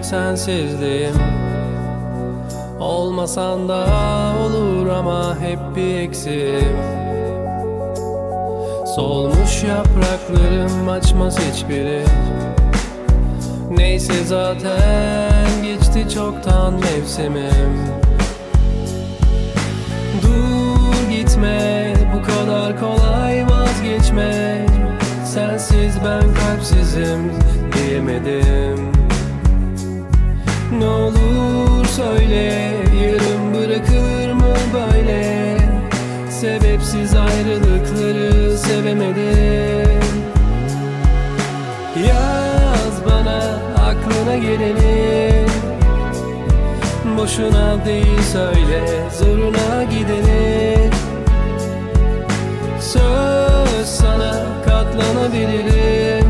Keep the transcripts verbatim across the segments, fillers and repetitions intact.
sensizliğim. Olmasan da olur ama hep bir eksiğim. Solmuş yapraklarım açmaz hiçbiri. Neyse zaten geçti çoktan mevsimim. Dur gitme, bu kadar kolay vazgeçme. Sensiz ben kalpsizim diyemedim. Ne olur söyle, yarım bırakır mı böyle? Sebepsiz ayrılıkları sevemedim. Yaz bana aklına geleni, boşuna değil söyle, zoruna gideni. Söz sana katlanabilirim.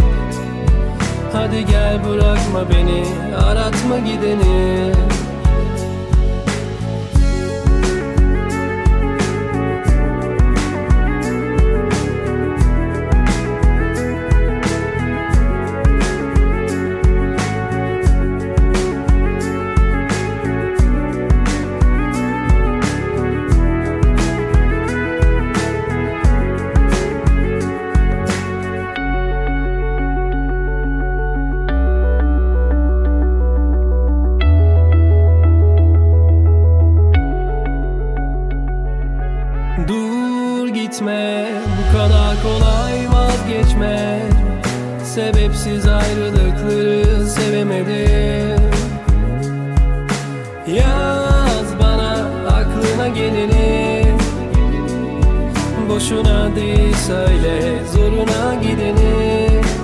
Hadi gel bırakma beni, aratma gideni. Dur gitme, bu kadar kolay vazgeçme. Sebepsiz ayrılıkları sevemedim. Yaz bana aklına geleni, boşuna değil söyle, zoruna gideni.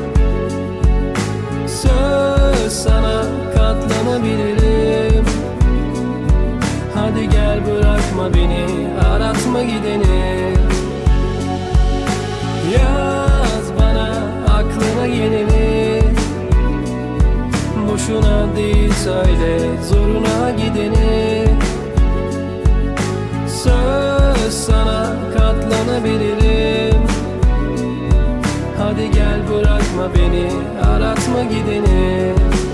Söz sana katlanabilirim. Hadi gel bırakma beni, aratma gideni. Yaz bana aklına geleni, boşuna değil söyle, zoruna gideni. Söz sana katlanabilirim. Hadi gel bırakma beni, aratma gideni.